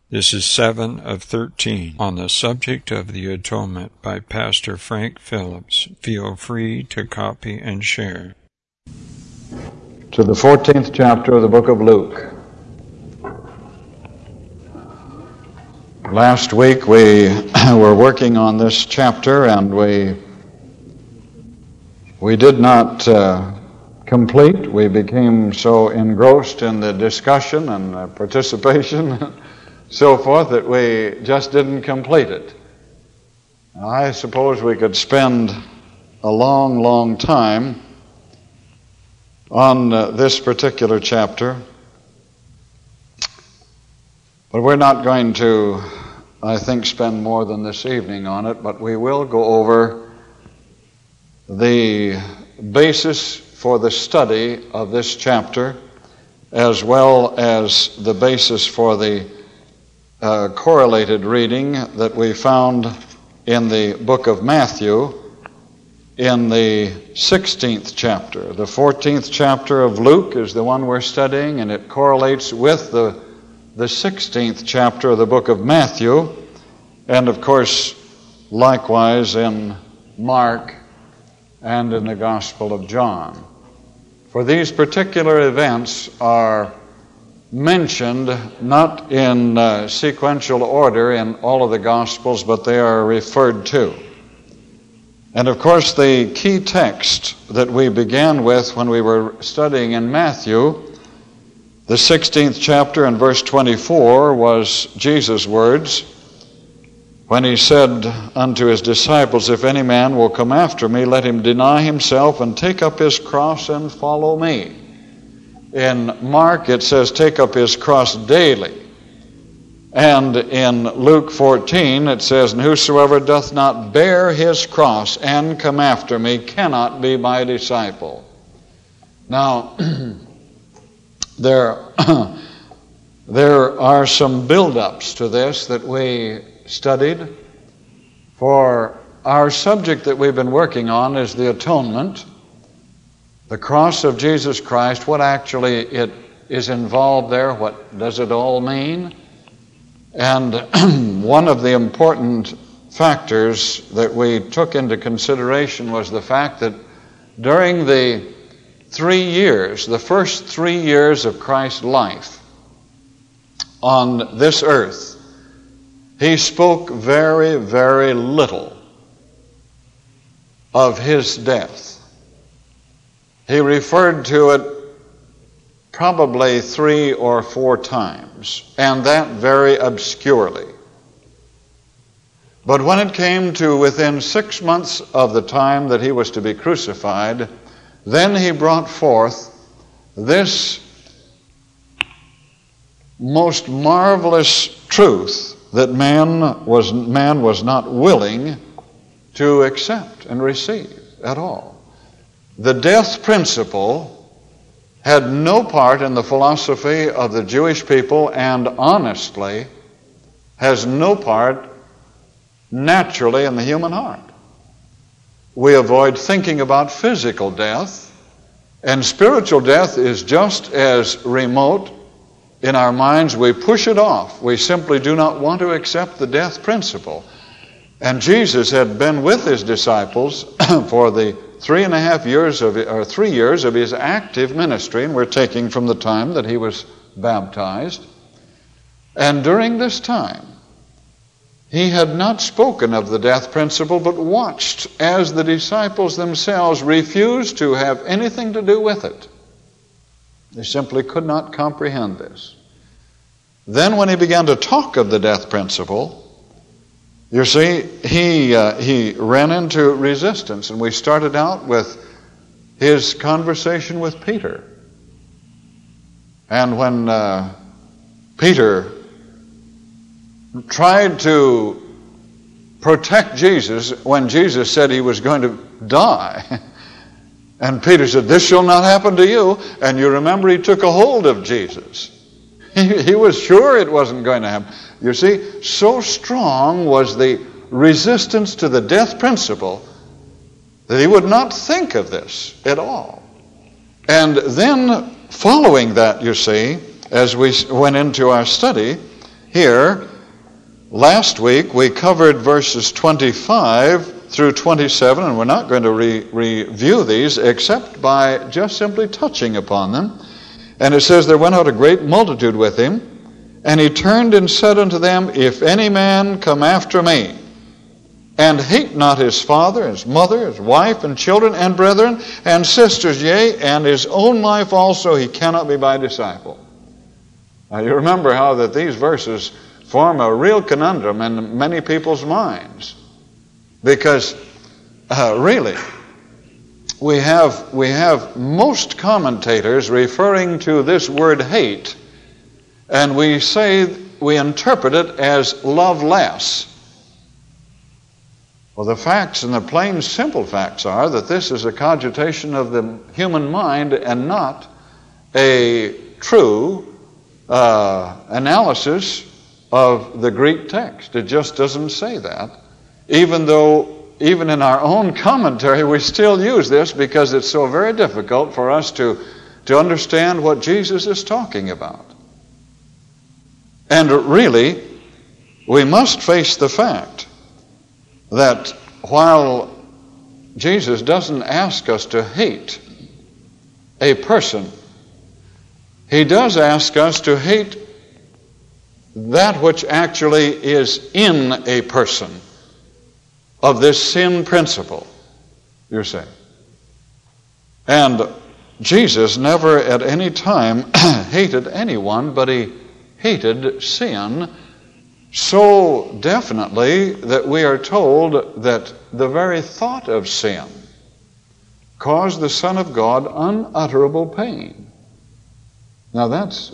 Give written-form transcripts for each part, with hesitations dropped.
This is 7 of 13 on the subject of the atonement by Pastor Frank Phillips. Feel free to copy and share. To the 14th chapter of the book of Luke. Last week we were working on this chapter and we did not complete. We became so engrossed in the discussion and participation so forth that we just didn't complete it. I suppose we could spend a long time on this particular chapter, but we're not going to, I think, spend more than this evening on it, but we will go over the basis for the study of this chapter as well as the basis for the correlated reading that we found in the book of Matthew in the 16th chapter. The 14th chapter of Luke is the one we're studying, and it correlates with the 16th chapter of the book of Matthew, and of course likewise in Mark and in the Gospel of John. For these particular events are mentioned not in sequential order in all of the Gospels, but they are referred to. And of course the key text that we began with when we were studying in Matthew, the 16th chapter and verse 24, was Jesus' words when he said unto his disciples, "If any man will come after me, let him deny himself and take up his cross and follow me." In Mark it says, "Take up his cross daily." And in Luke 14 it says, "And whosoever doth not bear his cross and come after me cannot be my disciple." Now, there are some build-ups to this that we studied. For our subject that we've been working on is the atonement, the cross of Jesus Christ, what actually it is involved there, what does it all mean? And one of the important factors that we took into consideration was the fact that during the 3 years, the first 3 years of Christ's life on this earth, he spoke very little of his death. He referred to it probably 3 or 4 times, and that very obscurely. But when it came to within 6 months of the time that he was to be crucified, then he brought forth this most marvelous truth that man was not willing to accept and receive at all. The death principle had no part in the philosophy of the Jewish people, and honestly has no part naturally in the human heart. We avoid thinking about physical death, and spiritual death is just as remote in our minds. We push it off. We simply do not want to accept the death principle. And Jesus had been with his disciples for the 3 years of his active ministry, and we're taking from the time that he was baptized. And during this time, he had not spoken of the death principle, but watched as the disciples themselves refused to have anything to do with it. They simply could not comprehend this. Then when he began to talk of the death principle, you see, he ran into resistance, and we started out with his conversation with Peter. And when Peter tried to protect Jesus when Jesus said he was going to die, and Peter said, "This shall not happen to you," and you remember he took a hold of Jesus. He was sure it wasn't going to happen. You see, so strong was the resistance to the death principle that he would not think of this at all. And then following that, you see, as we went into our study, here. Last week we covered verses 25 through 27, and we're not going to review these except by just simply touching upon them. And it says, there went out a great multitude with him, and he turned and said unto them, if any man come after me, and hate not his father, his mother, his wife, and children, and brethren, and sisters, yea, and his own life also, he cannot be my disciple. Now you remember how that these verses form a real conundrum in many people's minds. Because really, we have most commentators referring to this word hate, and we interpret it as love less. Well, the facts and the plain, simple facts are that this is a cogitation of the human mind and not a true analysis of the Greek text. It just doesn't say that. Even though, even in our own commentary, we still use this because it's so very difficult for us to understand what Jesus is talking about. And really, we must face the fact that while Jesus doesn't ask us to hate a person, he does ask us to hate that which actually is in a person of this sin principle, you say. And Jesus never at any time hated anyone, but he hated sin so definitely that we are told that the very thought of sin caused the Son of God unutterable pain. Now that's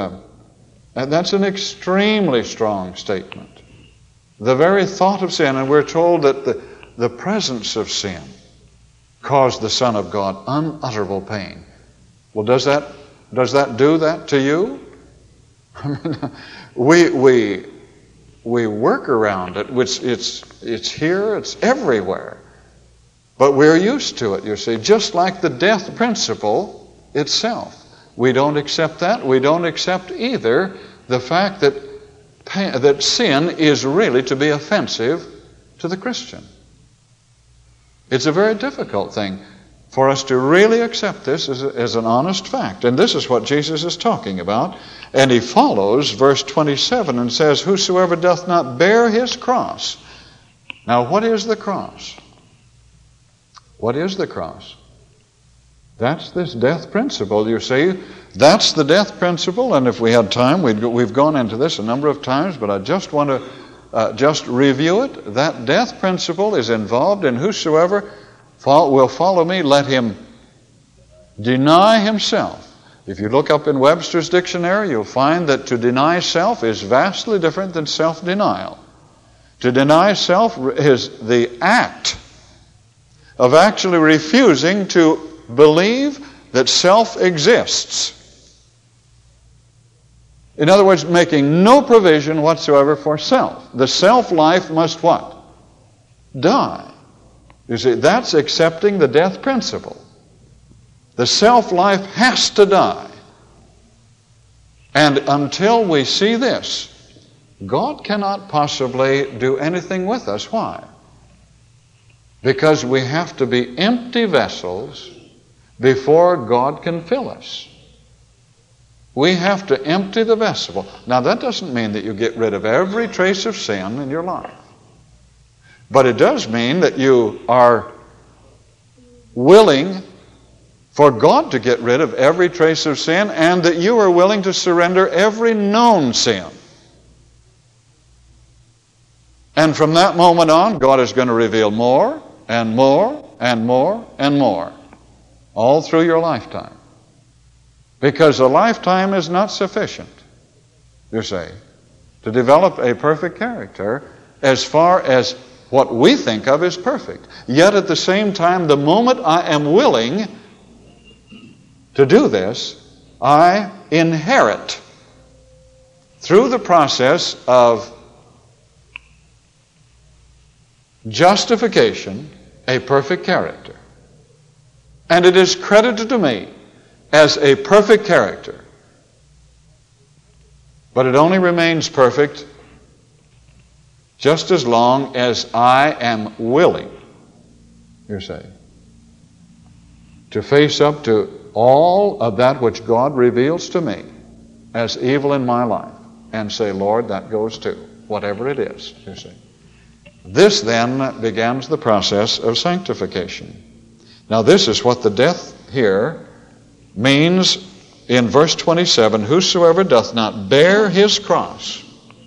an extremely strong statement. The very thought of sin, and we're told that the presence of sin caused the Son of God unutterable pain. Well, does that do that to you? I mean, we work around it. It's here, it's everywhere. But we're used to it, you see, just like the death principle itself. We don't accept that. We don't accept either the fact that sin is really to be offensive to the Christian. It's a very difficult thing for us to really accept this as an honest fact. And this is what Jesus is talking about. And he follows verse 27 and says, whosoever doth not bear his cross. Now, what is the cross? What is the cross? That's this death principle, you see. That's the death principle, and if we had time, we've gone into this a number of times, but I just want to just review it. That death principle is involved in whosoever will follow me, let him deny himself. If you look up in Webster's dictionary, you'll find that to deny self is vastly different than self-denial. To deny self is the act of actually refusing to believe that self exists. In other words, making no provision whatsoever for self. The self-life must what? Die. You see, that's accepting the death principle. The self-life has to die. And until we see this, God cannot possibly do anything with us. Why? Because we have to be empty vessels before God can fill us. We have to empty the vessel. Now, that doesn't mean that you get rid of every trace of sin in your life. But it does mean that you are willing for God to get rid of every trace of sin, and that you are willing to surrender every known sin. And from that moment on, God is going to reveal more and more and more and more all through your lifetime. Because a lifetime is not sufficient, you say, to develop a perfect character as far as what we think of as perfect. Yet at the same time, the moment I am willing to do this, I inherit through the process of justification a perfect character. And it is credited to me as a perfect character. But it only remains perfect just as long as I am willing, you say, to face up to all of that which God reveals to me as evil in my life and say, Lord, that goes too, whatever it is, you see. This then begins the process of sanctification. Now this is what the death here means in verse 27, whosoever doth not bear his cross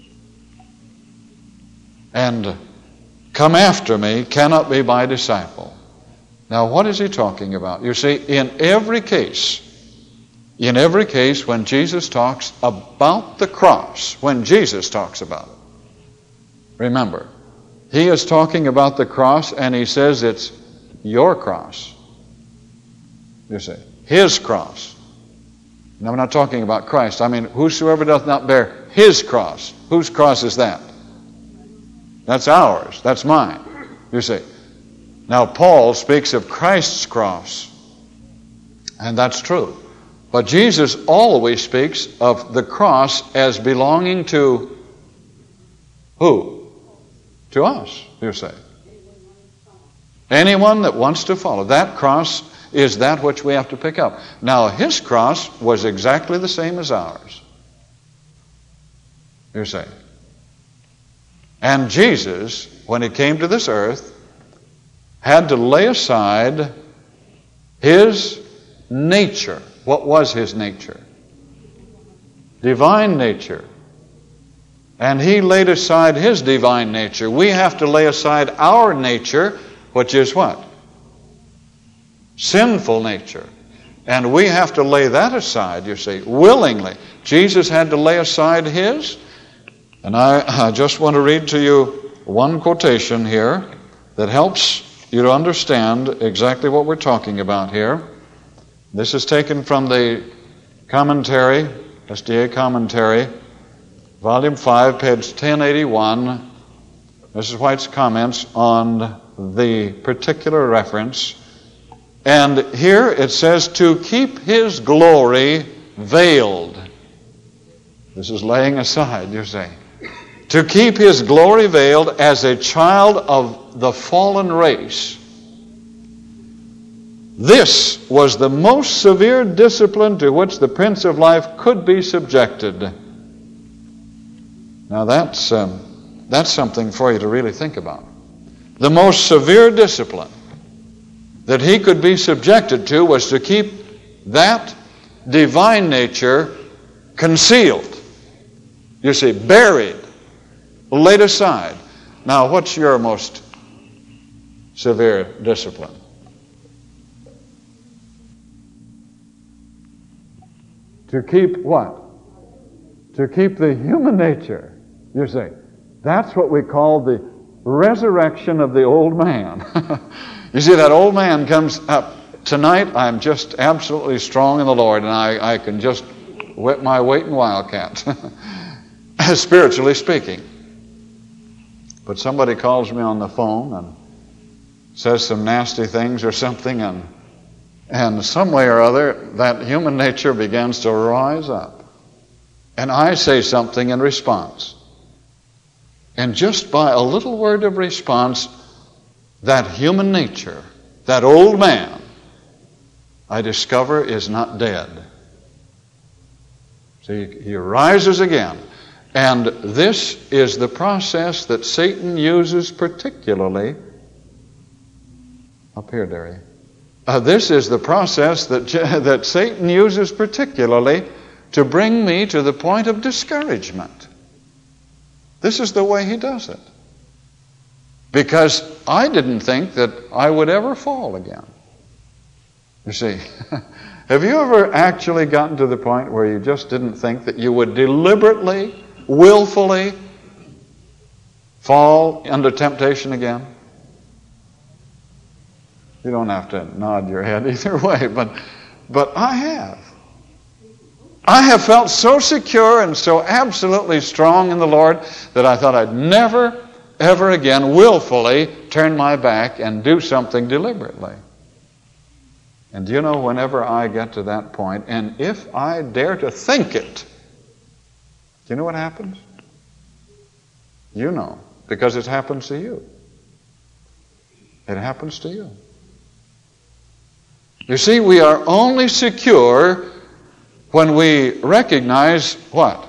and come after me cannot be my disciple. Now what is he talking about? You see, in every case when Jesus talks about the cross, when Jesus talks about it, remember, he is talking about the cross and he says it's your cross. You see, his cross. Now, I'm not talking about Christ. I mean, whosoever doth not bear his cross. Whose cross is that? That's ours. That's mine. You see. Now, Paul speaks of Christ's cross. And that's true. But Jesus always speaks of the cross as belonging to who? To us, you say. Anyone that wants to follow. That cross is that which we have to pick up. Now, his cross was exactly the same as ours. You say. And Jesus, when he came to this earth, had to lay aside his nature. What was his nature? Divine nature. And he laid aside his divine nature. We have to lay aside our nature, which is what? Sinful nature. And we have to lay that aside, you see, willingly. Jesus had to lay aside his. And I just want to read to you one quotation here that helps you to understand exactly what we're talking about here. This is taken from the commentary, SDA commentary, volume 5, page 1081. Mrs. White's comments on the particular reference. And here it says, to keep his glory veiled. This is laying aside, you say. To keep his glory veiled as a child of the fallen race. This was the most severe discipline to which the Prince of Life could be subjected. Now that's something for you to really think about. The most severe discipline that he could be subjected to was to keep that divine nature concealed. You see, buried, laid aside. Now, what's your most severe discipline? To keep what? To keep the human nature, you see. That's what we call the resurrection of the old man. You see, that old man comes up. Tonight, I'm just absolutely strong in the Lord, and I can just whip my weight in wildcats, spiritually speaking. But somebody calls me on the phone and says some nasty things or something, and some way or other, that human nature begins to rise up. And I say something in response. And just by a little word of response, that human nature, that old man, I discover is not dead. See, he rises again. And this is the process that Satan uses particularly. Up here, Derry. This is the process that Satan uses particularly to bring me to the point of discouragement. This is the way he does it. Because I didn't think that I would ever fall again. You see, have you ever actually gotten to the point where you just didn't think that you would deliberately, willfully fall under temptation again? You don't have to nod your head either way, but I have. I have felt so secure and so absolutely strong in the Lord that I thought I'd never, ever again willfully turn my back and do something deliberately. And do you know, whenever I get to that point, and if I dare to think it, you know what happens? You know, because it happens to you. It happens to you. You see, we are only secure when we recognize what?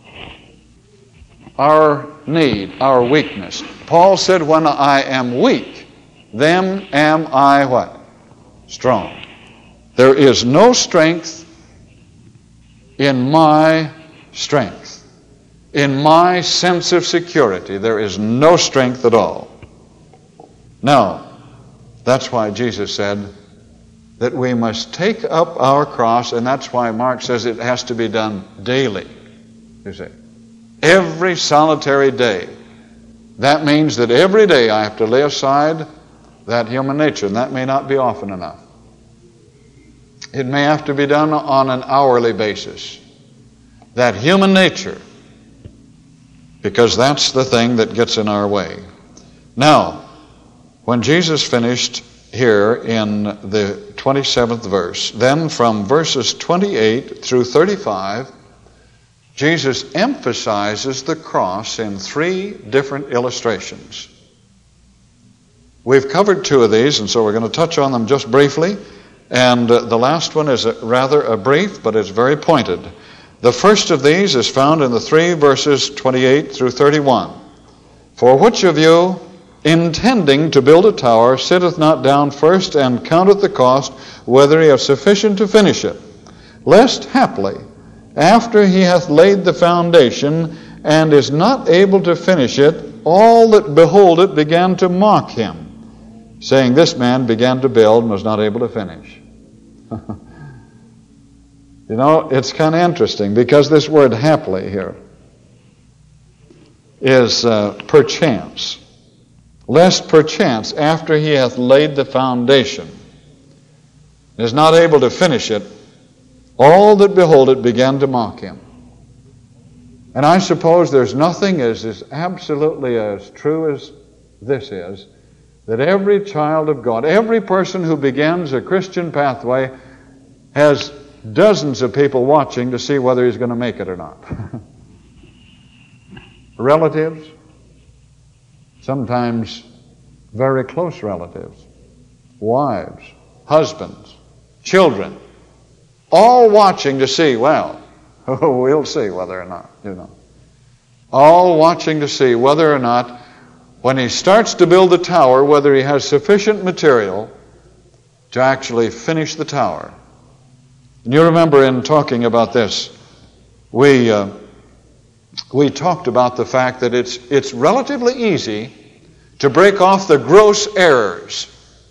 Our need, our weakness. Paul said, when I am weak, then am I what? Strong. There is no strength in my strength. In my sense of security, there is no strength at all. Now, that's why Jesus said that we must take up our cross, and that's why Mark says it has to be done daily, you see. Every solitary day. That means that every day I have to lay aside that human nature, and that may not be often enough. It may have to be done on an hourly basis. That human nature, because that's the thing that gets in our way. Now, when Jesus finished here in the 27th verse, then from verses 28 through 35, Jesus emphasizes the cross in 3 different illustrations. We've covered 2 of these, and so we're going to touch on them just briefly. And the last one is rather a brief, but it's very pointed. The first of these is found in the 3 verses 28 through 31. For which of you, intending to build a tower, sitteth not down first and counteth the cost, whether he have sufficient to finish it? Lest haply, after he hath laid the foundation, and is not able to finish it, all that behold it began to mock him, saying, this man began to build and was not able to finish. You know, it's kind of interesting, because this word haply here is perchance. Lest perchance, after he hath laid the foundation, is not able to finish it, all that behold it began to mock him. And I suppose there's nothing as absolutely as true as this is, that every child of God, every person who begins a Christian pathway has dozens of people watching to see whether he's going to make it or not. Relatives, sometimes very close relatives, wives, husbands, children, all watching to see, well, we'll see whether or not, you know. All watching to see whether or not, when he starts to build the tower, whether he has sufficient material to actually finish the tower. And you remember in talking about this, we talked about the fact that it's relatively easy to break off the gross errors.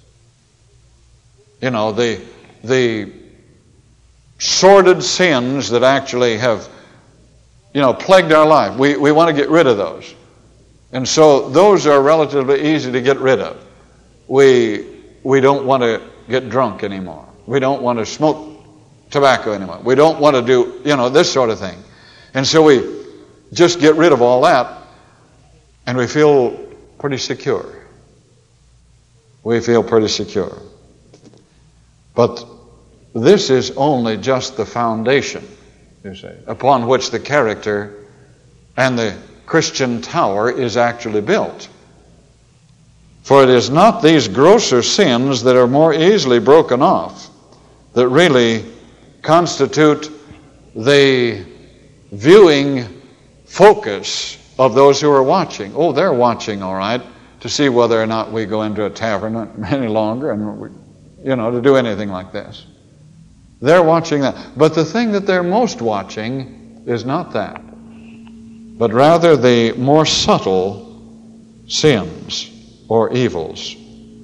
You know, the sordid sins that actually have, you know, plagued our life. We want to get rid of those. And so those are relatively easy to get rid of. We don't want to get drunk anymore. We don't want to smoke tobacco anymore. We don't want to do, you know, this sort of thing. And so we just get rid of all that, and we feel pretty secure. We feel pretty secure. But this is only just the foundation, you see, upon which the character and the Christian tower is actually built. For it is not these grosser sins that are more easily broken off that really constitute the viewing focus of those who are watching. Oh, they're watching, all right, to see whether or not we go into a tavern any longer and, to do anything like this. They're watching that. But the thing that they're most watching is not that, but rather the more subtle sins or evils.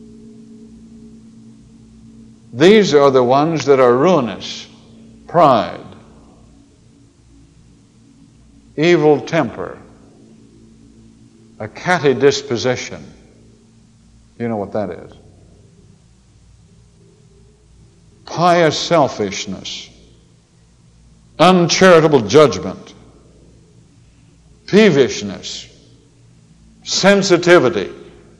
These are the ones that are ruinous. Pride, evil temper, a catty disposition. You know what that is. Pious selfishness, uncharitable judgment, peevishness, sensitivity,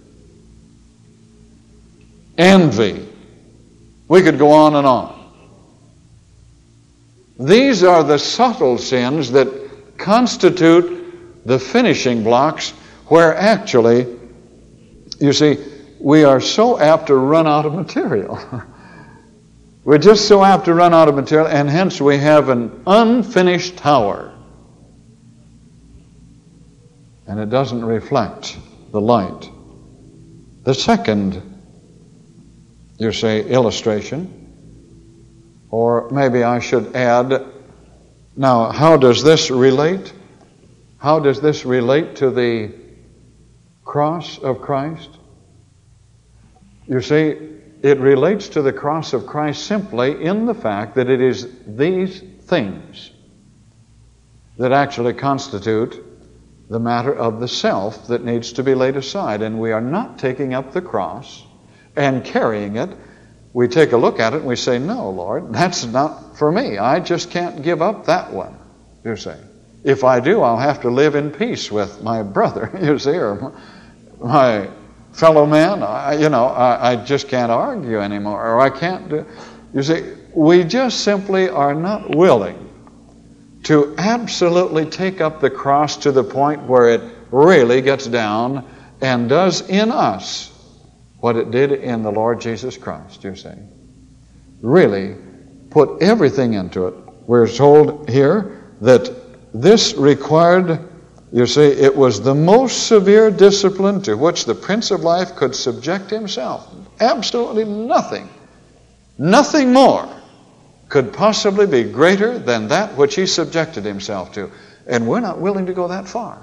envy. We could go on and on. These are the subtle sins that constitute the finishing blocks where actually, you see, we are so apt to run out of material. We're just so apt to run out of material, and hence we have an unfinished tower. And it doesn't reflect the light. The second, you say, illustration, or maybe I should add, now, how does this relate? How does this relate to the cross of Christ? You see, it relates to the cross of Christ simply in the fact that it is these things that actually constitute the matter of the self that needs to be laid aside. And we are not taking up the cross and carrying it. We take a look at it and we say, no, Lord, that's not for me. I just can't give up that one, you see. If I do, I'll have to live in peace with my brother, you see, or my fellow man. I just can't argue anymore, or I can't do. You see, we just simply are not willing to absolutely take up the cross to the point where it really gets down and does in us what it did in the Lord Jesus Christ, you see. Really put everything into it. We're told here that this required, you see, it was the most severe discipline to which the Prince of Life could subject himself. Absolutely nothing more could possibly be greater than that which he subjected himself to. And we're not willing to go that far.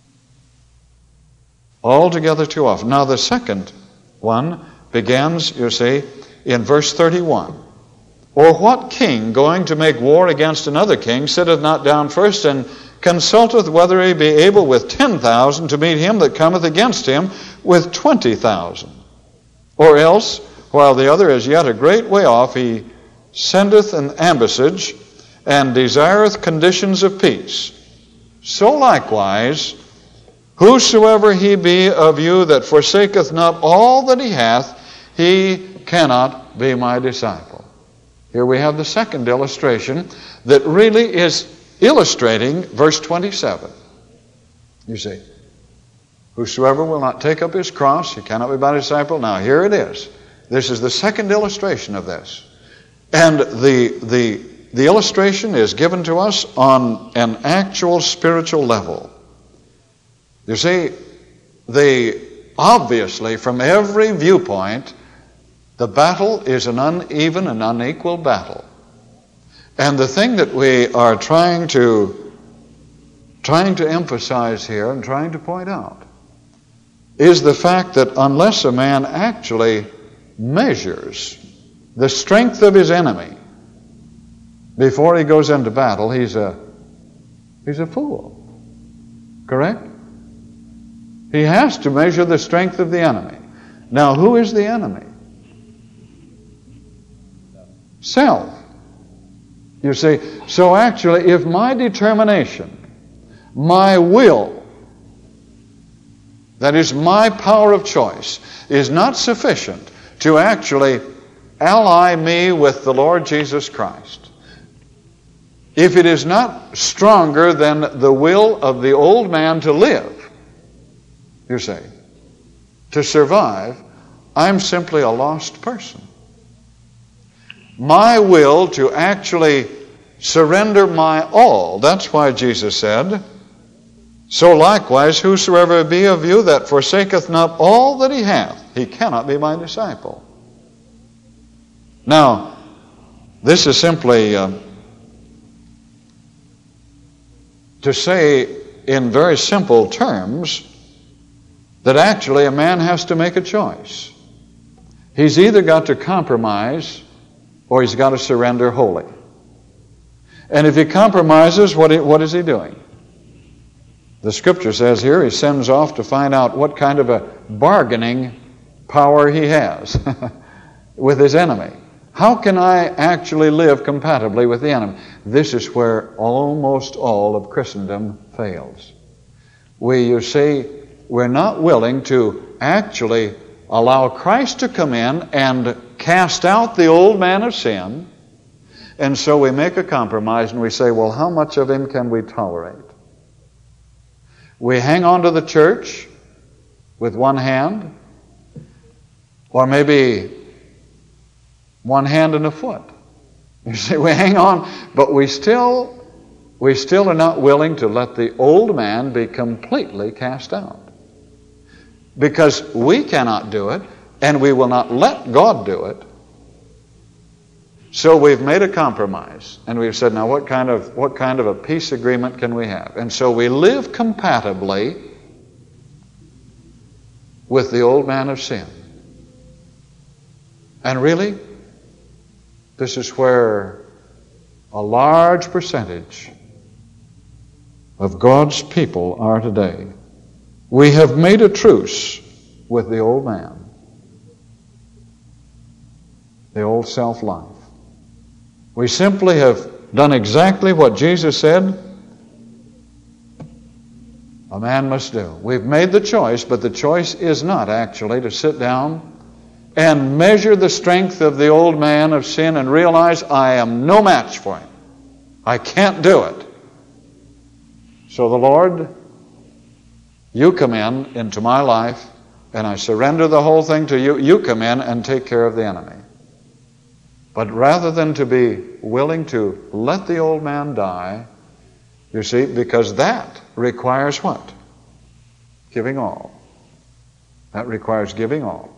Altogether too often. Now the second one begins, you see, in verse 31. Or what king going to make war against another king sitteth not down first and consulteth whether he be able with 10,000 to meet him that cometh against him with 20,000? Or else, while the other is yet a great way off, he sendeth an ambassage and desireth conditions of peace. So likewise, whosoever he be of you that forsaketh not all that he hath, he cannot be my disciple. Here we have the second illustration that really is illustrating verse 27. You see, whosoever will not take up his cross, he cannot be my disciple. Now here it is. This is the second illustration of this. And the illustration is given to us on an actual spiritual level. You see, obviously, from every viewpoint, the battle is an uneven and unequal battle. And the thing that we are trying to emphasize here and trying to point out is the fact that unless a man actually measures the strength of his enemy before he goes into battle, he's a fool. Correct? He has to measure the strength of the enemy. Now, who is the enemy? Self. You see, so actually, if my determination, my will, that is my power of choice, is not sufficient to actually ally me with the Lord Jesus Christ, if it is not stronger than the will of the old man to live, you say, to survive, I'm simply a lost person. My will to actually surrender my all, that's why Jesus said, so likewise whosoever be of you that forsaketh not all that he hath, he cannot be my disciple. Now, this is simply to say in very simple terms that actually a man has to make a choice. He's either got to compromise or he's got to surrender wholly. And if he compromises, what is he doing? The Scripture says here he sends off to find out what kind of a bargaining power he has with his enemy. How can I actually live compatibly with the enemy? This is where almost all of Christendom fails. You see, we're not willing to actually allow Christ to come in and cast out the old man of sin. And so we make a compromise and we say, well, how much of him can we tolerate? We hang on to the church with one hand, or maybe one hand and a foot. You see, we hang on, but we still are not willing to let the old man be completely cast out. Because we cannot do it, and we will not let God do it. So we've made a compromise, and we've said, now what kind of a peace agreement can we have? And so we live compatibly with the old man of sin. And really, this is where a large percentage of God's people are today. We have made a truce with the old man, the old self-life. We simply have done exactly what Jesus said a man must do. We've made the choice, but the choice is not actually to sit down and measure the strength of the old man of sin and realize I am no match for him. I can't do it. So the Lord, you come into my life, and I surrender the whole thing to you. You come in and take care of the enemy. But rather than to be willing to let the old man die, you see, because that requires what? Giving all. That requires giving all.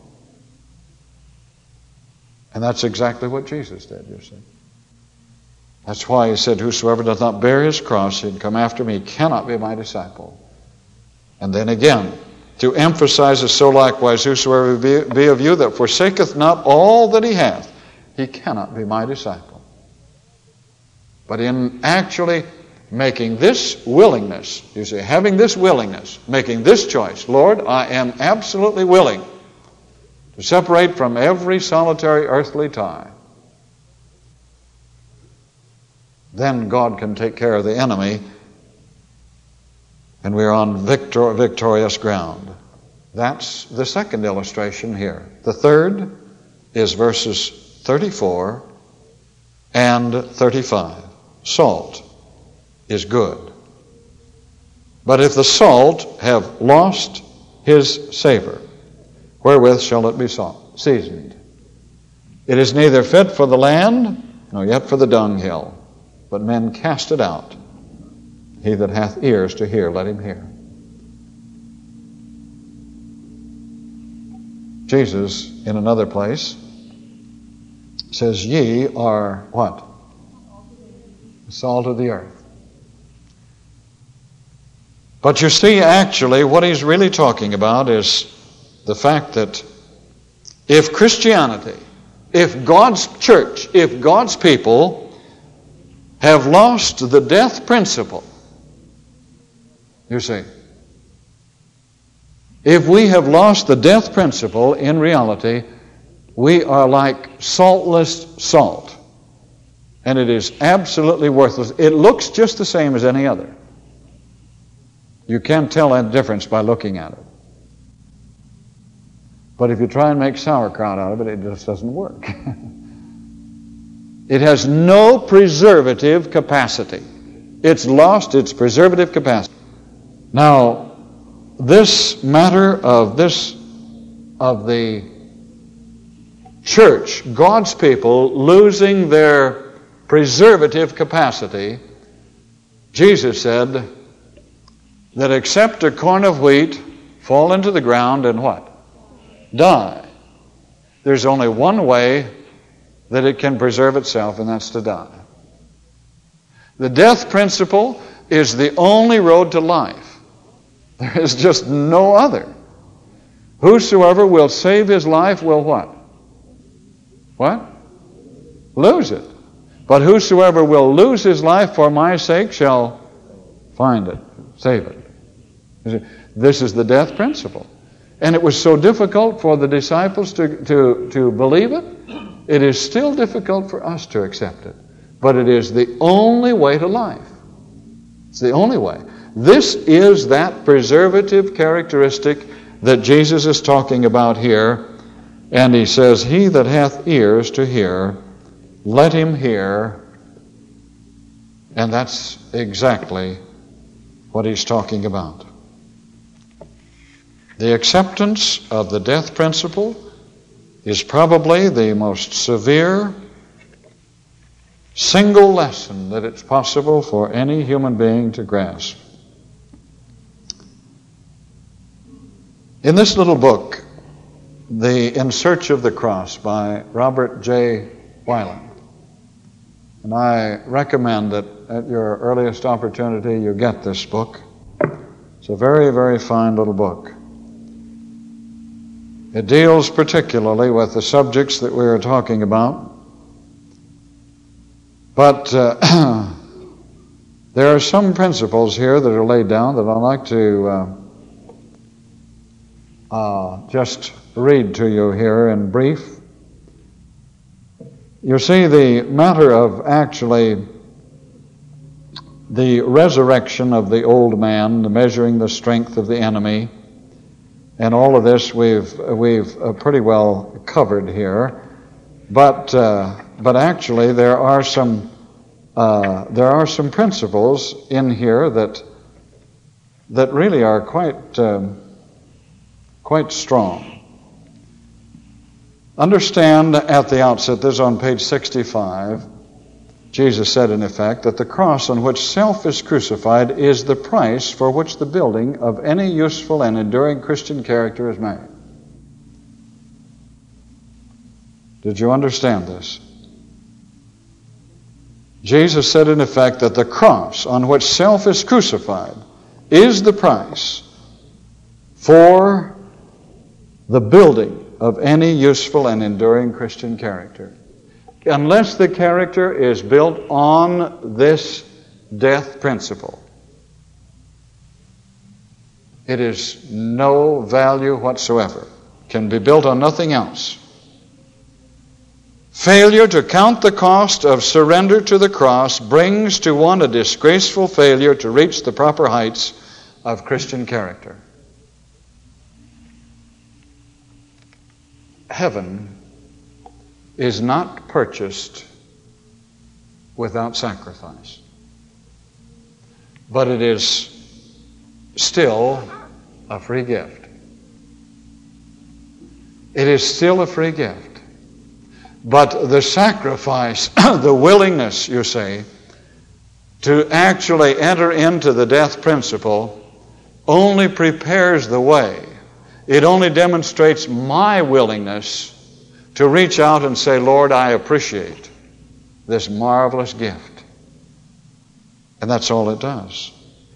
And that's exactly what Jesus did, you see. That's why he said, whosoever doth not bear his cross and come after me cannot be my disciple. And then again, to emphasize it, so likewise, whosoever be of you that forsaketh not all that he hath, he cannot be my disciple. But in actually making this willingness, you see, having this willingness, making this choice, Lord, I am absolutely willing to separate from every solitary earthly tie, then God can take care of the enemy, and we're on victorious ground. That's the second illustration here. The third is verses 34 and 35. Salt is good. But if the salt have lost his savor, wherewith shall it be seasoned? It is neither fit for the land, nor yet for the dunghill, but men cast it out. He that hath ears to hear, let him hear. Jesus, in another place, says, ye are what? The salt of the earth. But you see, actually, what he's really talking about is the fact that if Christianity, if God's church, if God's people have lost the death principle, you see, if we have lost the death principle, in reality, we are like saltless salt. And it is absolutely worthless. It looks just the same as any other. You can't tell that difference by looking at it. But if you try and make sauerkraut out of it, it just doesn't work. It has no preservative capacity. It's lost its preservative capacity. Now, this matter of the church, God's people, losing their preservative capacity, Jesus said that except a corn of wheat fall into the ground and what? Die. There's only one way that it can preserve itself, and that's to die. The death principle is the only road to life. There is just no other. Whosoever will save his life will what? What? Lose it. But whosoever will lose his life for my sake shall find it, save it. This is the death principle. And it was so difficult for the disciples to believe it. It is still difficult for us to accept it. But it is the only way to life. It's the only way. This is that preservative characteristic that Jesus is talking about here. And he says, he that hath ears to hear, let him hear. And that's exactly what he's talking about. The acceptance of the death principle is probably the most severe single lesson that it's possible for any human being to grasp. In this little book, The In Search of the Cross by Robert J. Weiland, and I recommend that at your earliest opportunity you get this book. It's a very, very fine little book. It deals particularly with the subjects that we are talking about. But there are some principles here that are laid down that I'd like to just read to you here in brief. You see, the matter of actually the resurrection of the old man, the measuring the strength of the enemy, and all of this we've pretty well covered here. But actually there are some principles in here that really are quite strong. Understand at the outset, this is on page 65, Jesus said in effect that the cross on which self is crucified is the price for which the building of any useful and enduring Christian character is made. Did you understand this? Jesus said in effect that the cross on which self is crucified is the price for the building of any useful and enduring Christian character. Unless the character is built on this death principle, it is no value whatsoever. Can be built on nothing else. Failure to count the cost of surrender to the cross brings to one a disgraceful failure to reach the proper heights of Christian character. Heaven is not purchased without sacrifice. But it is still a free gift. It is still a free gift. But the sacrifice, the willingness, you say, to actually enter into the death principle only prepares the way. It only demonstrates my willingness to reach out and say, Lord, I appreciate this marvelous gift. And that's all it does.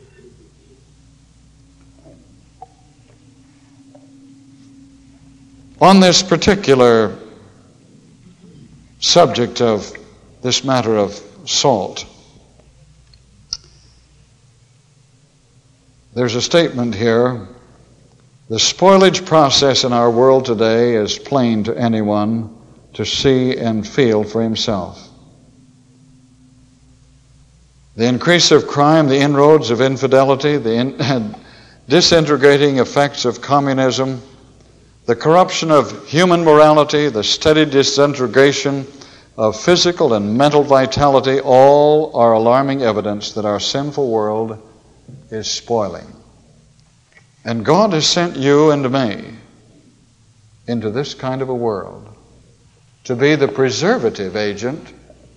On this particular subject of this matter of salt, there's a statement here. The spoilage process in our world today is plain to anyone to see and feel for himself. The increase of crime, the inroads of infidelity, the disintegrating effects of communism, the corruption of human morality, the steady disintegration of physical and mental vitality, all are alarming evidence that our sinful world is spoiling. And God has sent you and me into this kind of a world to be the preservative agent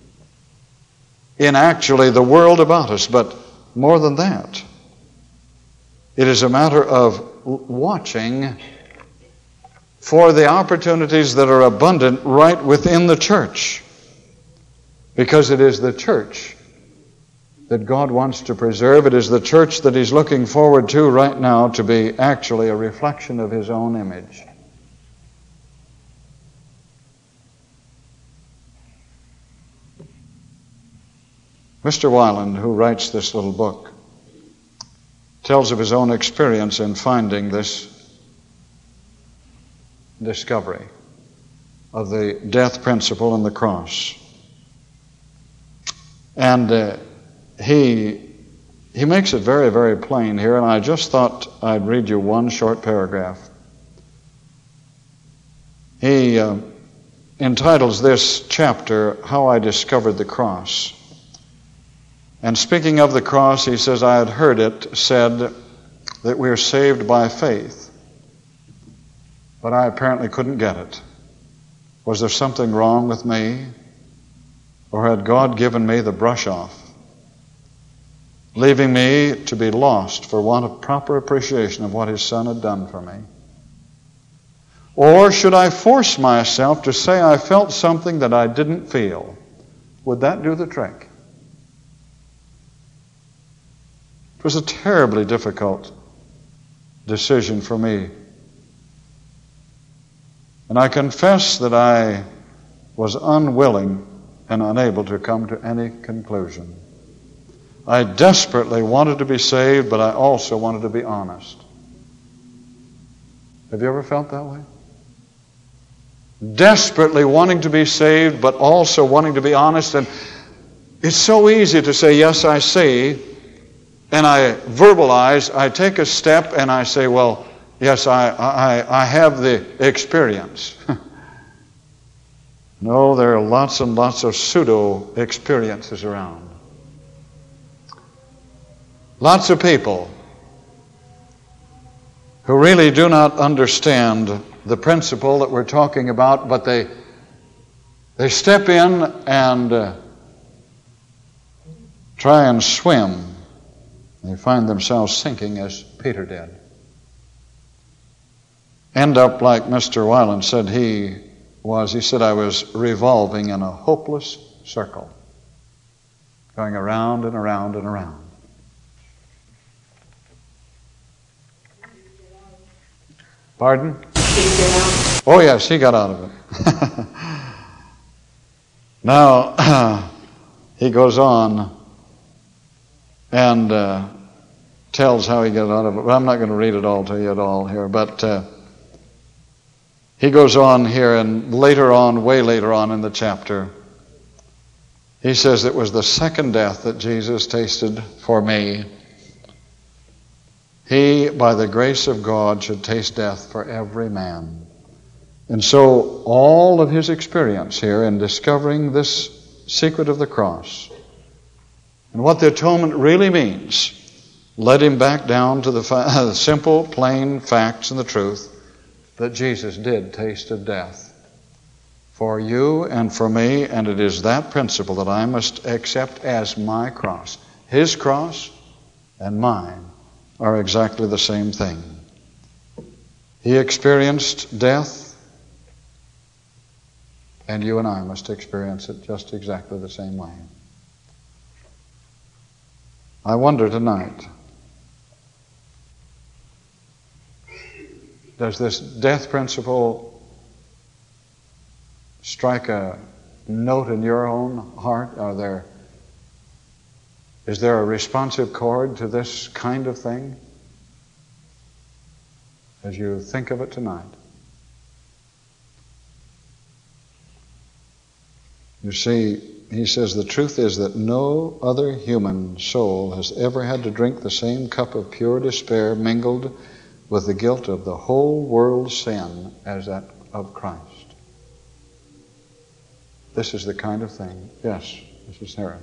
in actually the world about us. But more than that, it is a matter of watching for the opportunities that are abundant right within the church. Because it is the church that God wants to preserve. It is the church that He's looking forward to right now to be actually a reflection of His own image. Mr. Weiland, who writes this little book, tells of his own experience in finding this discovery of the death principle and the cross. And he makes it very, very plain here, and I just thought I'd read you one short paragraph. He entitles this chapter, How I Discovered the Cross. And speaking of the cross, he says, I had heard it said that we are saved by faith. but I apparently couldn't get it. Was there something wrong with me? Or had God given me the brush off, leaving me to be lost for want of proper appreciation of what His Son had done for me? Or should I force myself to say I felt something that I didn't feel? Would that do the trick? It was a terribly difficult decision for me. And I confess that I was unwilling and unable to come to any conclusion. I desperately wanted to be saved, but I also wanted to be honest. Have you ever felt that way? Desperately wanting to be saved, but also wanting to be honest. And it's so easy to say, yes, I see, and I verbalize, I take a step, and I say, well, yes, I have the experience. No, there are lots and lots of pseudo experiences around. Lots of people who really do not understand the principle that we're talking about, but they step in and try and swim. They find themselves sinking as Peter did. End up like Mr. Weiland said he said, I was revolving in a hopeless circle, going around and around and around. Pardon? Oh yes, he got out of it. Now, he goes on and tells how he got out of it. But I'm not going to read it all to you at all here, but he goes on here, and later on, way later on in the chapter, he says it was the second death that Jesus tasted for me. He, by the grace of God, should taste death for every man. And so all of his experience here in discovering this secret of the cross and what the atonement really means led him back down to the simple, plain facts and the truth that Jesus did taste of death for you and for me, and it is that principle that I must accept as my cross. His cross and mine are exactly the same thing. He experienced death, and you and I must experience it just exactly the same way. I wonder tonight, does this death principle strike a note in your own heart? Is there a responsive chord to this kind of thing as you think of it tonight? You see, he says the truth is that no other human soul has ever had to drink the same cup of pure despair mingled with the guilt of the whole world's sin as that of Christ. This is the kind of thing. Yes, Mrs. Sarah.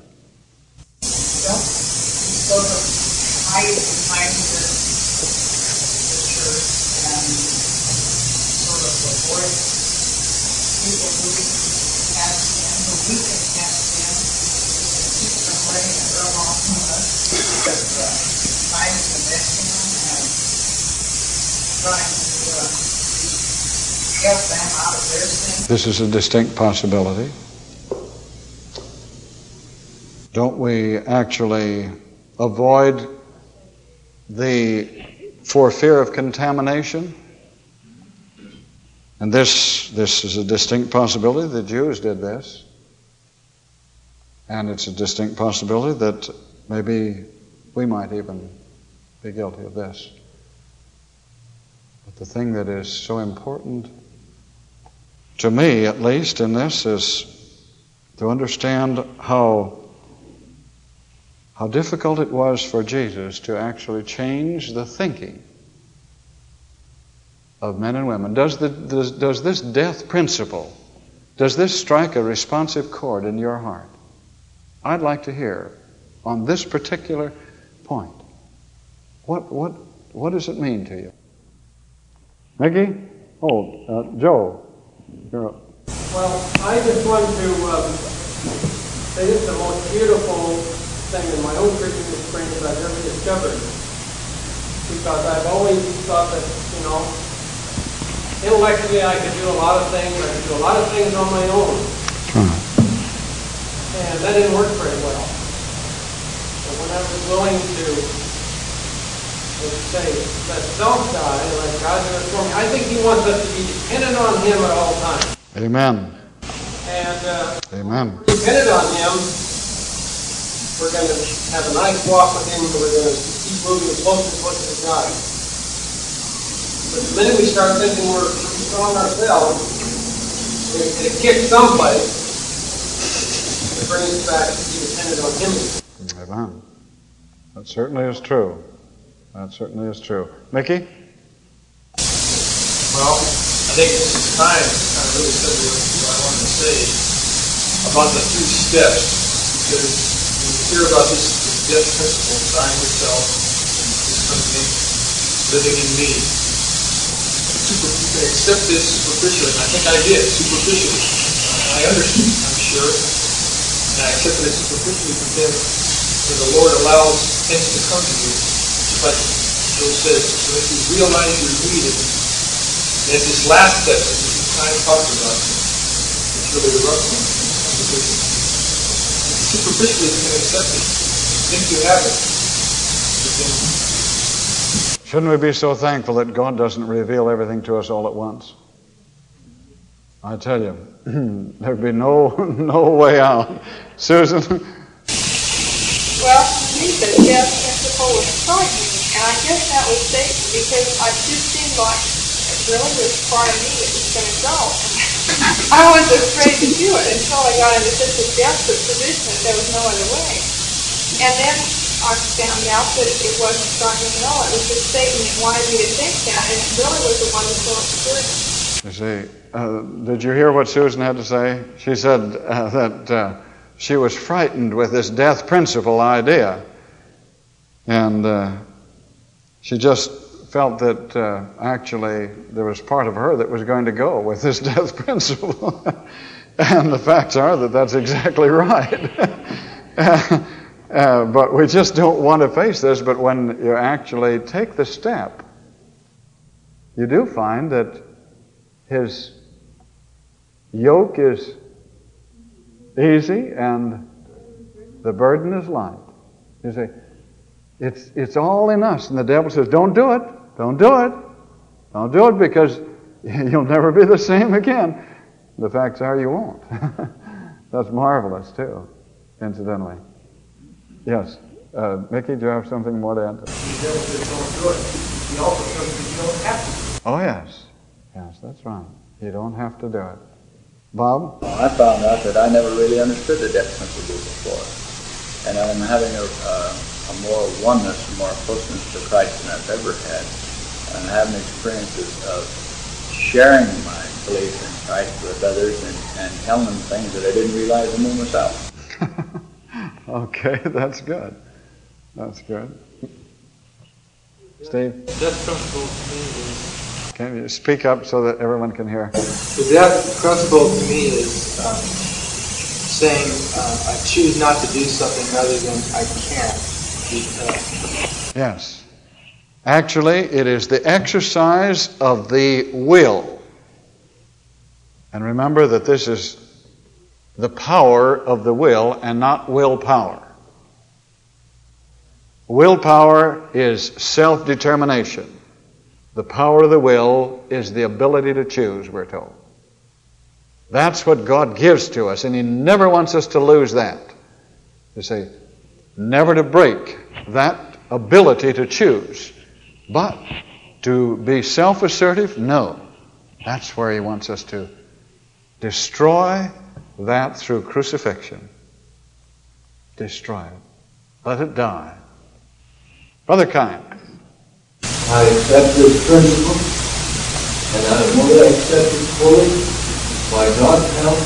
So I find the church and sort of avoid people who have sin, who we think have sin, and keep them away and rub off on us because I'm investing and trying to help them out of their sin. This is a distinct possibility. Don't we actually avoid for fear of contamination? And this is a distinct possibility. The Jews did this. And it's a distinct possibility that maybe we might even be guilty of this. But the thing that is so important, to me at least, in this is to understand how difficult it was for Jesus to actually change the thinking of men and women. Does this death principle, does this strike a responsive chord in your heart? I'd like to hear on this particular point. What does it mean to you? Mickey? Joe, you're up. Well, I just wanted to say this is the most beautiful thing in my own Christian experience I've ever discovered. Because I've always thought that, intellectually I could do a lot of things. I could do a lot of things on my own. And that didn't work very well. But when I was willing to, let's say, let self die, let God do it for me, I think He wants us to be dependent on Him at all times. Amen. And Amen. dependent on Him, we're going to have a nice walk with Him, and we're going to keep moving closer and closer to God. But the minute we start thinking we're strong ourselves, it kicks someplace. It brings us back to be dependent on Him. Amen. That certainly is true. That certainly is true. Mickey? Well, I think this is kind of really said what I wanted to say about the 3 steps, because when you hear about this death principle, dying yourself, and this something living in me, you can accept this superficially, and I think I did, superficially. I understood, I'm sure, and I accepted it superficially, but then when the Lord allows things to come to you, just like Joe says, so if you realize you're needed, and this last step that we kind of talked about, it's really the rough one, because superficially you can accept it, you think you have it, but then Shouldn't we be so thankful that God doesn't reveal everything to us all at once? I tell you, there'd be no way out. Susan? Well, to me, the death principle was frightening, and I guess that was Satan, because I just seemed like it really was part of me that was going to go. I was afraid to do it until I got into such a desperate position that there was no other way. And then I found out that it wasn't frightening at all. It was just Satan that wanted me to think that, and it really was a wonderful experience. You see, did you hear what Susan had to say? She said that she was frightened with this death principle idea. And she just felt that actually there was part of her that was going to go with this death principle. And the facts are that that's exactly right. But we just don't want to face this. But when you actually take the step, you do find that His yoke is easy and the burden is light. You see, it's all in us. And the devil says, don't do it. Don't do it. Don't do it, because you'll never be the same again. The facts are you won't. That's marvelous too, incidentally. Yes. Mickey, do you have something more to add? The devil says don't do it. He also says you don't have to. Oh, yes. Yes, that's right. You don't have to do it. Bob? Well, I found out that I never really understood the death principle before. And I'm having a more oneness, more closeness to Christ than I've ever had. And I'm having experiences of sharing my belief in Christ with others and telling them things that I didn't realize I knew myself. Okay, that's good. That's good. Steve? the death principle to me is, Can you speak up so that everyone can hear? the death principle to me is saying I choose not to do something rather than I can't. Yes. Actually, it is the exercise of the will. And remember that this is the power of the will and not willpower. Willpower is self-determination. The power of the will is the ability to choose, we're told. That's what God gives to us, and He never wants us to lose that. You see, never to break that ability to choose. But to be self-assertive, no. That's where He wants us to destroy that through crucifixion. Destroy it. Let it die. Brother Kine. I accept this principle, and I want to accept it fully by God's help.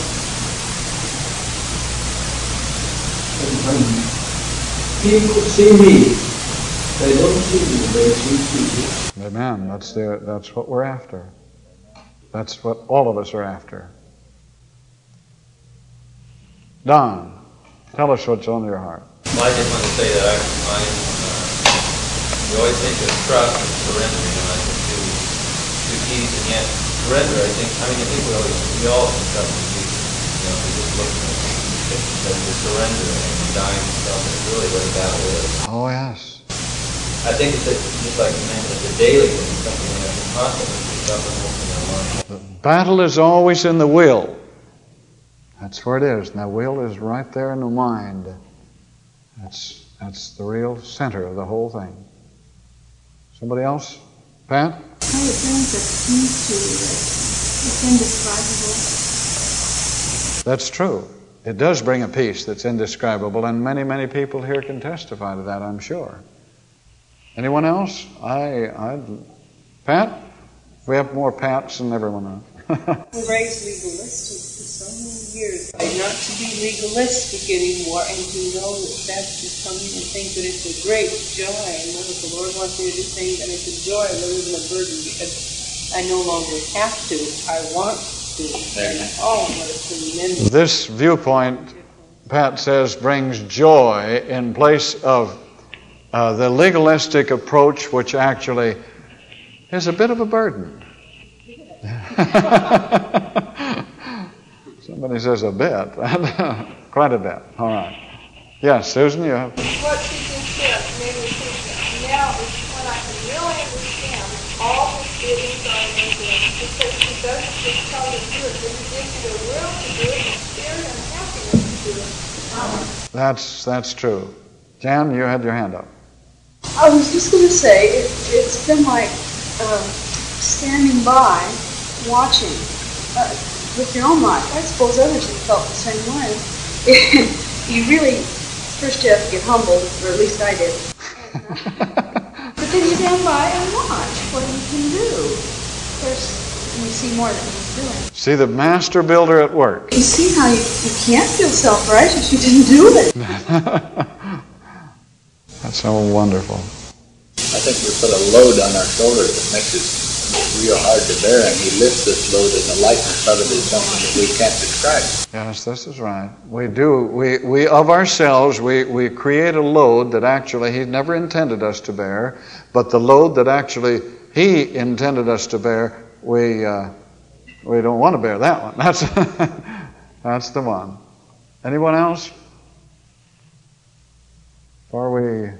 And when people see me, they don't see me, they see Jesus. Amen. That's what we're after. That's what all of us are after. Don, tell us what's on your heart. Well, I just want to say that we always think of trust and surrendering, and I think two keys, and yet surrender, I think we all can trust in Jesus. We just look at the surrender and dying to self is really what a battle is. Oh, yes. I think it's just like you mentioned, it's a daily thing, something we have to constantly pick up and open our mind. The battle is always in the will. That's where it is. And the will is right there in the mind. That's the real center of the whole thing. Somebody else? Pat? I would think the key to it, it's indescribable. That's true. It does bring a peace that's indescribable, and many, many people here can testify to that, I'm sure. Anyone else? Pat? We have more Pats than everyone else. I'm raised legalistic for so many years. Not to be legalistic anymore and to know that that's just coming and think that it's a great joy and know that the Lord wants me to do things and it's a joy rather than a burden because I no longer have to. I want to. And oh, what a tremendous... This viewpoint, Pat says, brings joy in place of the legalistic approach, which actually is a bit of a burden. Somebody says a bit. Quite a bit. All right. Yes, Susan, you have... What she just said made me think that now is when I can really understand all the feelings are in there, because she doesn't just tell you to do it, but she gives you the will to do it, and spirit and happiness to do it. That's true. Jan, you had your hand up. I was just going to say, it's been like standing by, watching with your own life. I suppose others have felt the same way. You really, first you have to get humbled, or at least I did. But then you stand by and watch what you can do. Of course, you see more than he's doing. See the master builder at work. You see how you can't feel self-righteous. You didn't do it. That's so wonderful. I think we put a load on our shoulders that makes it real hard to bear, and he lifts this load, and the lightness of it is something that we can't describe. Yes, this is right. We do. We of ourselves, we create a load that actually he never intended us to bear, but the load that actually he intended us to bear, we don't want to bear that one. That's the one. Anyone else? Before we...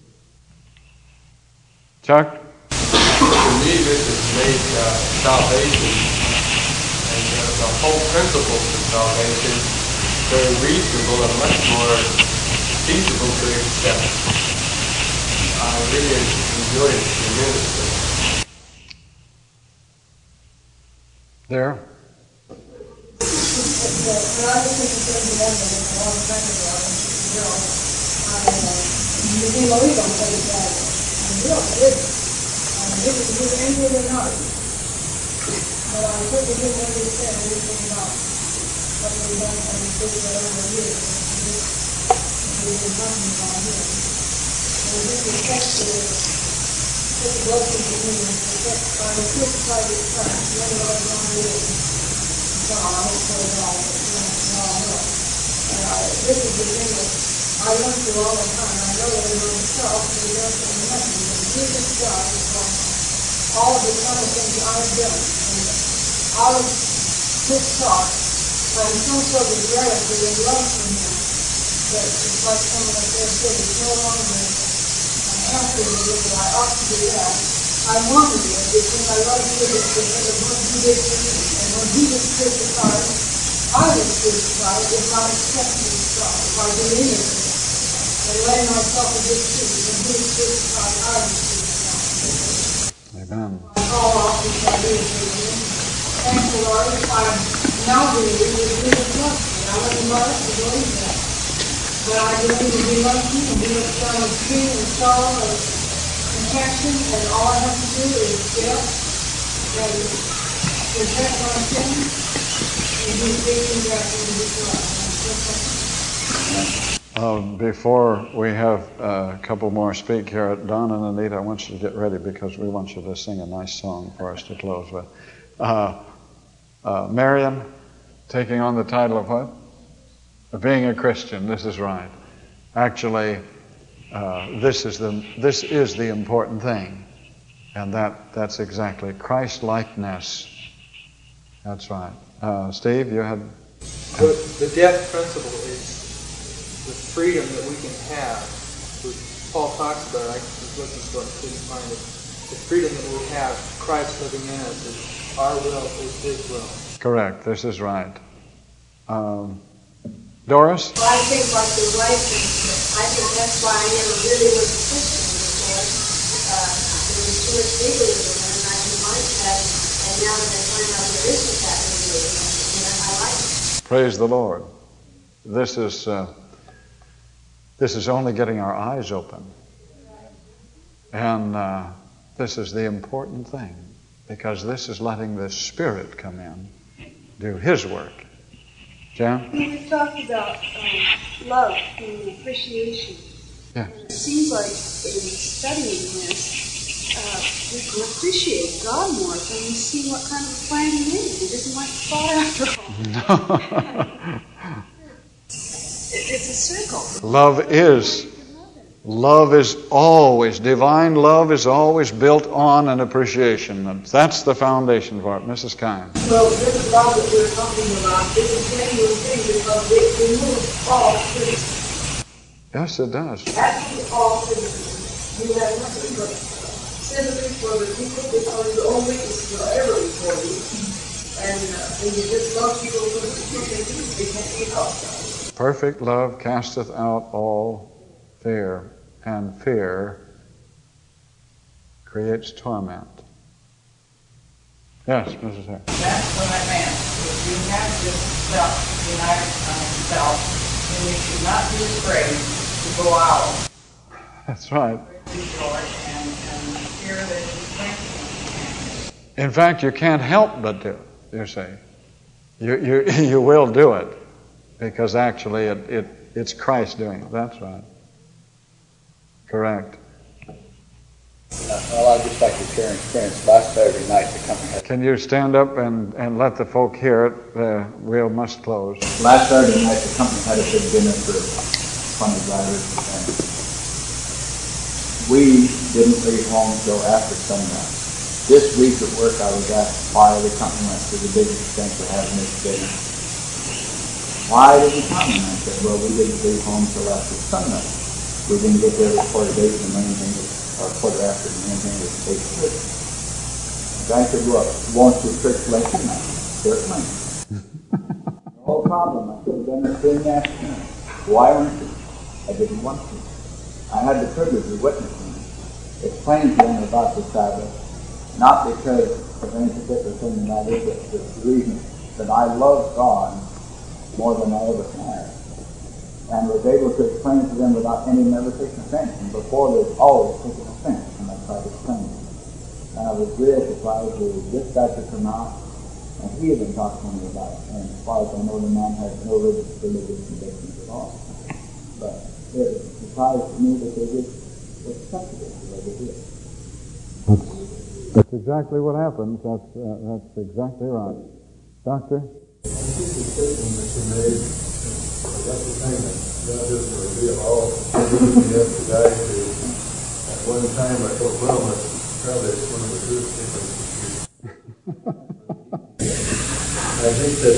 Chuck? To me, this has made salvation and the whole principles of salvation very reasonable and much more feasible to accept. I really enjoy it tremendously. There? This is the thing that I went through all the time. I know that in myself, and therefore nothing. When Jesus died, all of the kind of things I've done, and out of his thought, I'm so filled with gratitude and love for him that it's like someone up there said, it's no longer have to do it, I ought to do that. I want to do it because I love Jesus because of what he did for me. And when he was crucified, I was crucified if I accept his cross, if I do anything. And lay myself at his feet. When he was crucified, I was crucified. Amen. All off which I do for you. Thank the Lord. I'm now believing that he has loved me. I wasn't brought up to believe that. But I believe that he loves me and he looks down with pain and sorrow and compassion, and all I have to do is get up and confess my sins. Before we have a couple more speak here, Don and Anita, I want you to get ready because we want you to sing a nice song for us to close with. Marion taking on the title of what? Of being a Christian. This is right. Actually, this is the important thing, and that's exactly Christ-likeness. That's right. Steve, you had. The death principle is the freedom that we can have. Paul talks about it. I was looking for it, couldn't find it. The freedom that we have, Christ living in us, is our will is His will. Correct. This is right. Doris? Well, I think like the wife, I think that's why I never really was a Christian because there was too much legalism and I didn't like that. And now that I find out there isn't that legalism, I like it. Praise the Lord. This is only getting our eyes open. And this is the important thing, because this is letting the Spirit come in, do His work. Jan? We talked about love and appreciation. Yeah. It seems like in studying this, we can appreciate God more when we see what kind of a plan He made. He doesn't like thought after all. No. It's a circle. Love is always, divine love is always built on an appreciation. That's the foundation for it. Mrs. Kine. Well, this love that we're talking about is a genuine thing because it removes all criticism. Yes, it does. Absolutely all criticism. You have nothing but sympathy for the people because your own weaknesses are ever before you. And you just love people because they can't be helped. Perfect love casteth out all fear, and fear creates torment. Yes, Mrs. Harris. That's what I meant. If you have this self, united self, then you should not be afraid to go out. That's right. And fear that you can't. In fact, you can't help but do it, you say. You will do it, because actually it's Christ doing it. That's right. Correct. Well, I'd just like to share an experience. Last Saturday night, the company had... Can you stand up and let the folk hear it? We must close. Last Saturday night, the company had a big dinner for 20 drivers, and we didn't leave home till after sunrise. This week at work, I was asked why the company went to the big expense of having this dinner. Why did you come? And I said, well, we didn't leave home till after sunrise. We didn't get there at quarter to 8, and the main thing was, or quarter after, the main thing was to take church. The guy said, well, won't you church let you know? Certainly. No problem. I could have done it in the afternoon. Why weren't you? I didn't want to. I had the privilege of witnessing it. Explain to them about the Sabbath, not because of any particular thing in that is, but the reason that I love God more than I ever have. And was able to explain to them without any never taking offense. And before, they've always taken offense when I tried to explain it. And I was really surprised that this guy could come out, and he had been talking to me about it. And as far as I know, the man had no religious convictions at all. But it surprised me that they just accepted it the way they did. That's exactly what happens. That's exactly right. Doctor? I think the statement that you made, that's the thing that God doesn't reveal all. He gave me up to die to. At one time I thought, well, that's probably one of the good things. I think that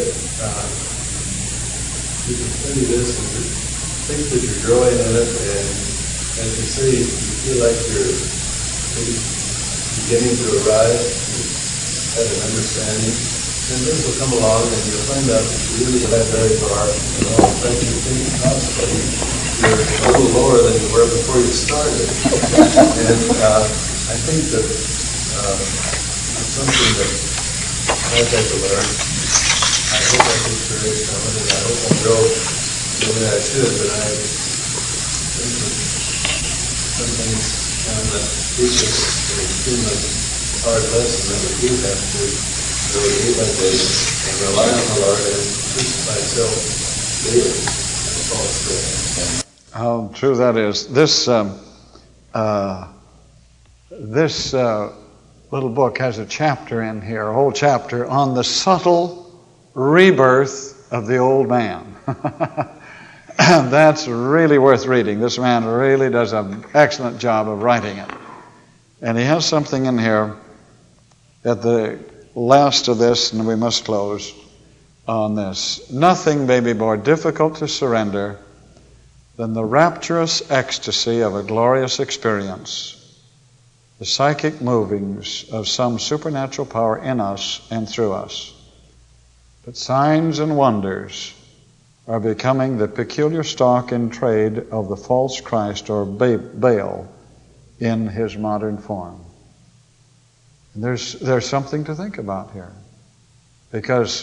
you can study this and think that you're growing in it, and as you say, you feel like you're maybe beginning to arrive, you have an understanding. And things will come along and you'll find out that you really went very far. And all of a sudden you think possibly you're a little lower than you were before you started. And I think that it's something that I've had to learn. I hope I can experience some of it. I hope I grow the way I should, but I think that some things kind of teach us an extremely hard lesson that we do have to really day by day and rely on the Lord and teach myself daily, as Paul said. How true that is. This little book has a chapter in here, a whole chapter on the subtle rebirth of the old man. And that's really worth reading. This man really does an excellent job of writing it. And he has something in here at the last of this, and we must close on this. Nothing may be more difficult to surrender than the rapturous ecstasy of a glorious experience, the psychic movings of some supernatural power in us and through us. But signs and wonders are becoming the peculiar stock in trade of the false Christ or Baal in his modern form. And there's something to think about here. Because,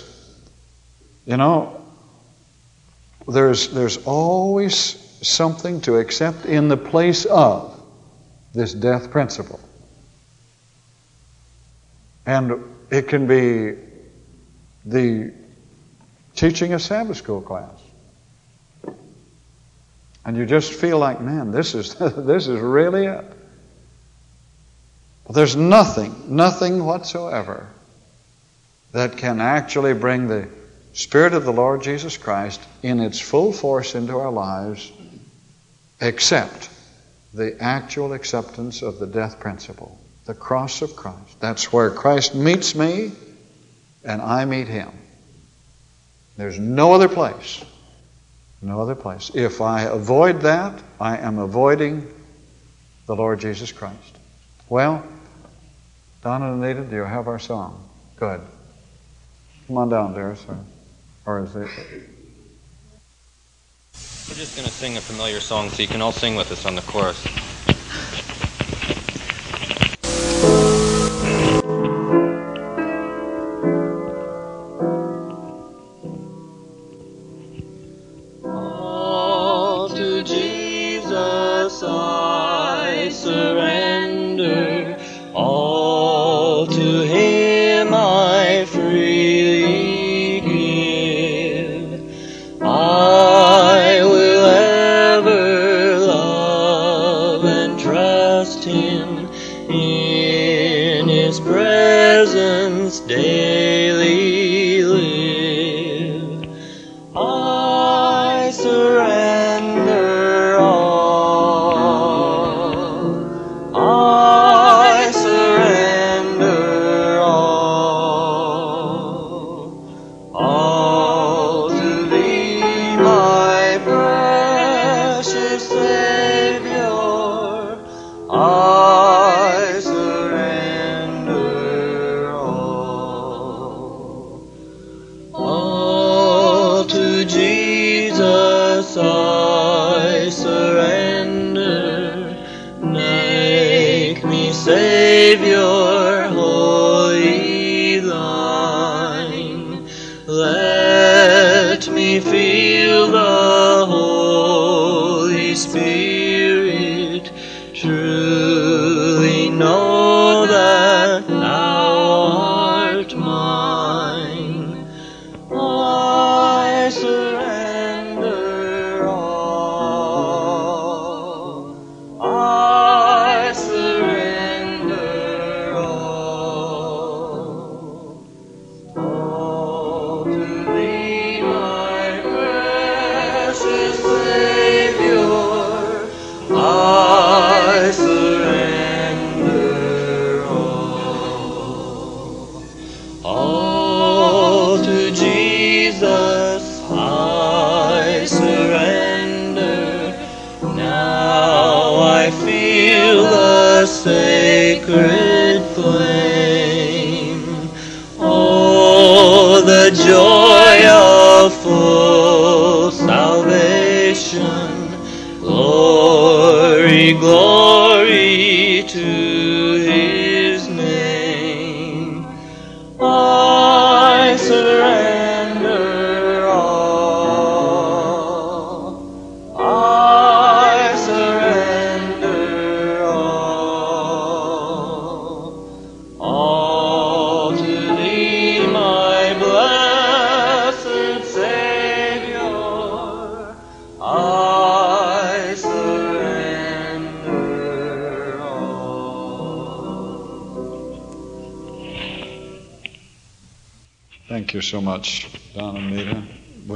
there's always something to accept in the place of this death principle. And it can be the teaching a Sabbath school class. And you just feel like, man, this is really it. But there's nothing whatsoever that can actually bring the Spirit of the Lord Jesus Christ in its full force into our lives except the actual acceptance of the death principle, the cross of Christ. That's where Christ meets me and I meet Him. There's no other place. No other place. If I avoid that, I am avoiding the Lord Jesus Christ. Well, Donna and Anita, do you have our song? Good. Come on down, dear. Or is it? We're just going to sing a familiar song so you can all sing with us on the chorus. All to Jesus I surrender, all to Him I freely give. I will ever love and trust Him, in His presence daily live. I surrender all. I surrender all to Thee, my precious Savior. I surrender all to Jesus I surrender. Make me Savior, wholly Thine. Let me feel the Holy Spirit, truly know that Thou art mine. I surrender all. I surrender all to Thee, my precious Savior. I surrender all to Jesus I surrender. Now I feel the sacred flame. Oh, the joy of full salvation. Glory, glory to His name. I surrender all. I surrender all to Thee, my blessed Savior. I surrender all. Thank you so much, Don and Nita.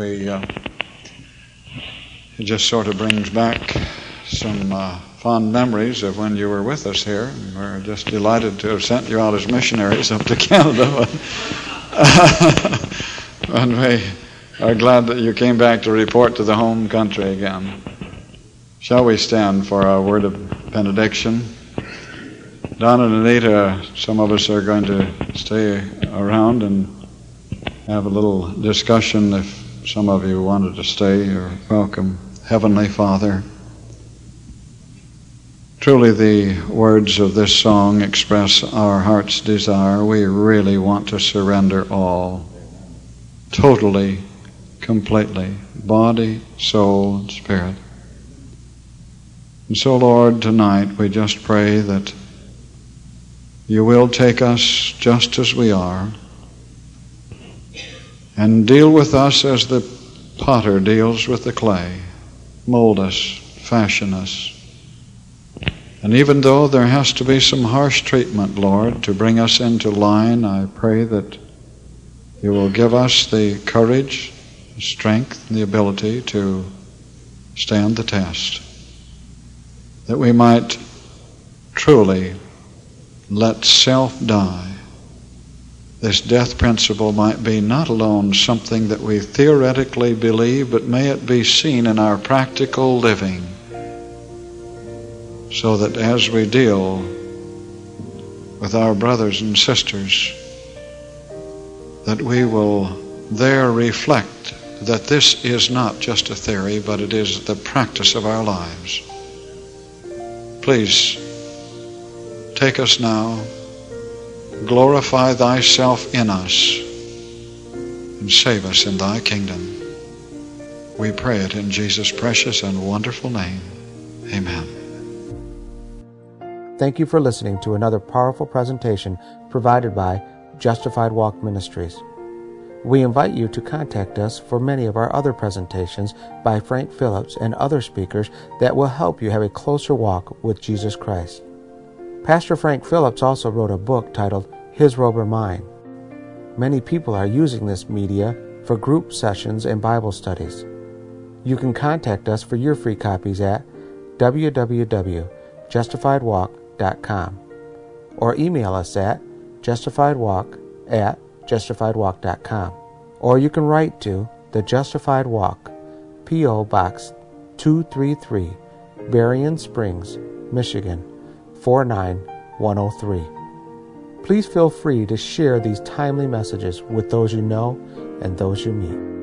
It just sort of brings back some fond memories of when you were with us here. And we're just delighted to have sent you out as missionaries up to Canada. And we are glad that you came back to report to the home country again. Shall we stand for our word of benediction? Don and Anita, some of us are going to stay around and have a little discussion. If some of you wanted to stay, you're welcome. Heavenly Father, truly the words of this song express our heart's desire. We really want to surrender all, totally, completely, body, soul, and spirit. And so, Lord, tonight we just pray that you will take us just as we are and deal with us as the potter deals with the clay. Mold us, fashion us. And even though there has to be some harsh treatment, Lord, to bring us into line, I pray that you will give us the courage, the strength, and the ability to stand the test, that we might truly let self die. This death principle might be not alone something that we theoretically believe, but may it be seen in our practical living, so that as we deal with our brothers and sisters, that we will there reflect that this is not just a theory, but it is the practice of our lives. Please take us now, glorify thyself in us, and save us in thy kingdom. We pray it in Jesus' precious and wonderful name. Amen. Thank you for listening to another powerful presentation provided by Justified Walk Ministries. We invite you to contact us for many of our other presentations by Frank Phillips and other speakers that will help you have a closer walk with Jesus Christ. Pastor Frank Phillips also wrote a book titled His Robe or Mine. Many people are using this media for group sessions and Bible studies. You can contact us for your free copies at www.justifiedwalk.com or email us at justifiedwalk@justifiedwalk.com, or you can write to The Justified Walk, P.O. Box 233, Berrien Springs, Michigan 49103. Please feel free to share these timely messages with those you know and those you meet.